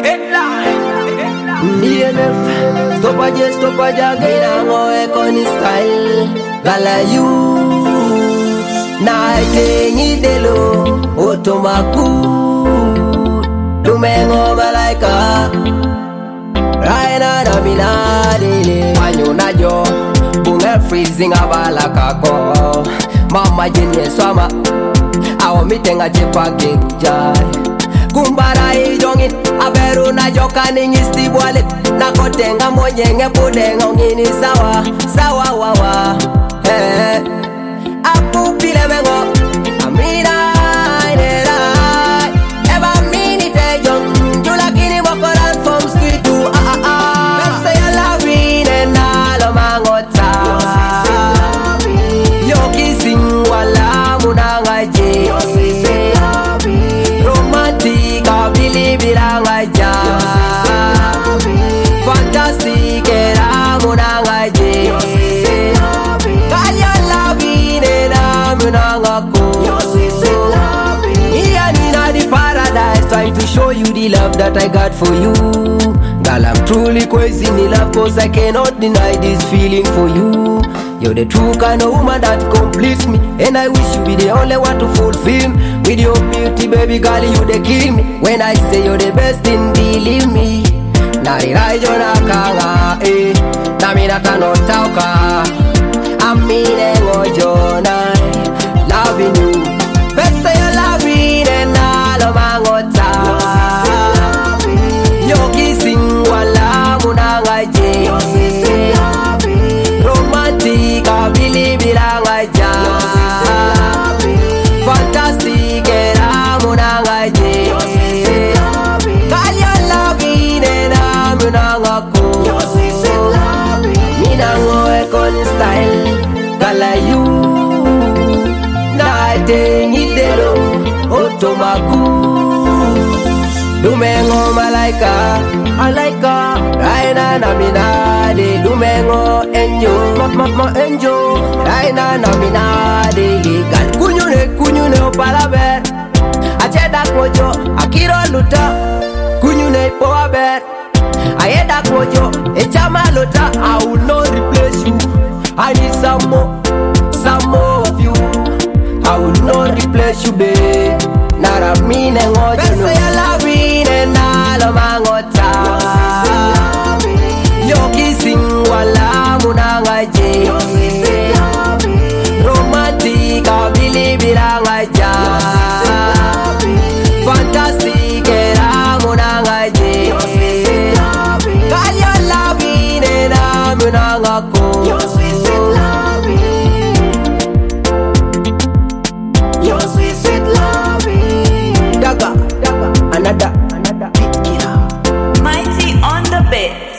DNF, stop a jagger, go econ style. Gala you, na tengi delo, otomaku. Tumengo malaika, raina na minadele. Panyo na jo, bunga freezing abala kako. Mama jini swama, awo mitenga jepa gejai. Kumbara ijongin, aberu na joka ningi stibwale. Nakotenga monyenge pudenga ngini sawa, sawa wawa. Apu pile mengo, amina inera. Eba mini te jong, jula kini mokoran from street to Bese ya lawine na lo mangota. Yo kissing wala munanga je. Romantic, I believe it angaja. Fantastic, era munanga je. Kaya loving na munanga ko. Here in the paradise, trying to show you the love that I got for you. Girl, I'm truly crazy in love, cause I cannot deny this feeling for you. You're the true kind of woman that completes me, and I wish you be the only one to fulfill me. With your beauty, baby girl, you they kill me. When I say you're the best thing, believe me. Narira jona kanga, Naminata no tauka. Amine ngojona, loving you. Best say you're loving and all of mangota. Yo kissing wala munanga je. Romantic, I believe it angaja. Fantastic, era munanga je. Kaya loving and munanga ko. Minango econ style, gala you. Na tengi delo, otomaku. Dumengo malaika, alaika. Raina na minade, dumengo enjo, ma enjo. Raina na minade, gal kunyune opalaber. Acheda kojo, akiro luta, kunyune poaber. Ayeda kojo, echama luta. I will not replace you. I need some more of you. I will not replace you, babe. Nara mine ngojo. Bese ya lawine na lo mangota. Yo kissing wala munanga je. Romantic, I believe it angaja. Fantastic, era munanga je. Kaya lawine na munanga ko. Another big killer. Mighty on the bed.